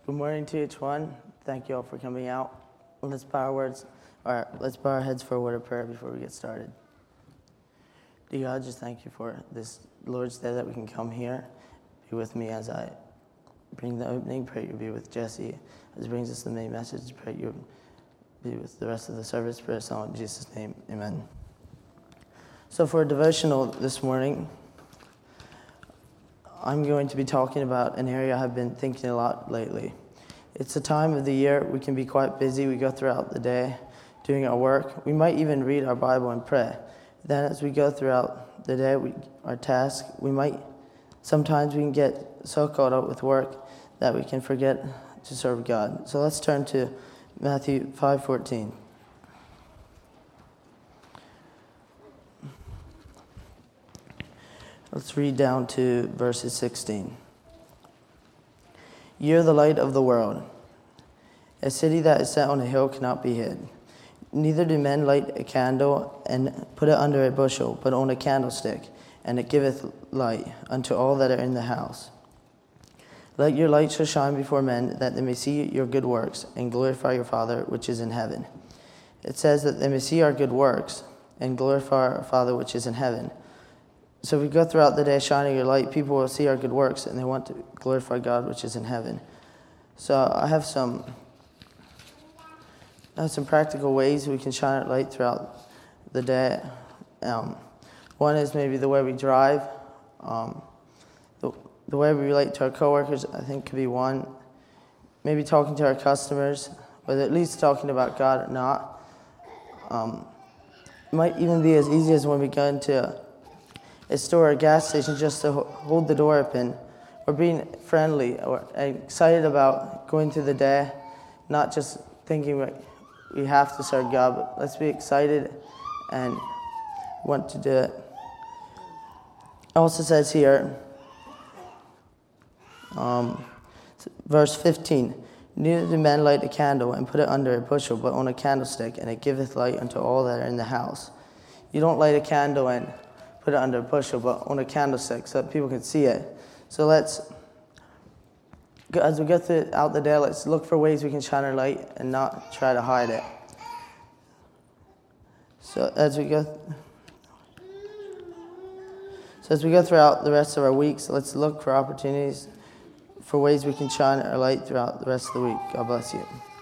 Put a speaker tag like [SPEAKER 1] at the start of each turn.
[SPEAKER 1] Good morning to each one. Thank you all for coming out. Let's bow our heads for a word of prayer before we get started. Dear God, just thank you for this Lord's Day that we can come here. Be with me as I bring the opening. Pray you be with Jesse as he brings us the main message. Pray you be with the rest of the service. Pray us all in Jesus' name. Amen. So for a devotional this morning, I'm going to be talking about an area I've been thinking a lot lately. It's a time of the year we can be quite busy. We go throughout the day doing our work. We might even read our Bible and pray. Then as we go throughout the day, our task, sometimes we can get so caught up with work that we can forget to serve God. So let's turn to Matthew 5:14. Let's read down to verses 16. Ye are the light of the world. A city that is set on a hill cannot be hid. Neither do men light a candle and put it under a bushel, but on a candlestick, and it giveth light unto all that are in the house. Let your light so shine before men, that they may see your good works, and glorify your Father which is in heaven. It says that they may see our good works, and glorify our Father which is in heaven. So if we go throughout the day shining your light, people will see our good works, and they want to glorify God which is in heaven. So I have some practical ways we can shine our light throughout the day. One is maybe the way we drive. The way we relate to our coworkers, I think, could be one. Maybe talking to our customers, whether at least talking about God or not. It might even be as easy as when we go into a store or a gas station just to hold the door open, or being friendly or excited about going through the day, not just thinking we have to serve God, but let's be excited and want to do it. It also says here, verse 15, neither do men light a candle and put it under a bushel, but on a candlestick, and it giveth light unto all that are in the house. You don't light a candle and put it under a bushel, but on a candlestick so that people can see it. So as we go throughout the day, let's look for ways we can shine our light and not try to hide it. So as we go throughout the rest of our weeks, let's look for opportunities for ways we can shine our light throughout the rest of the week. God bless you.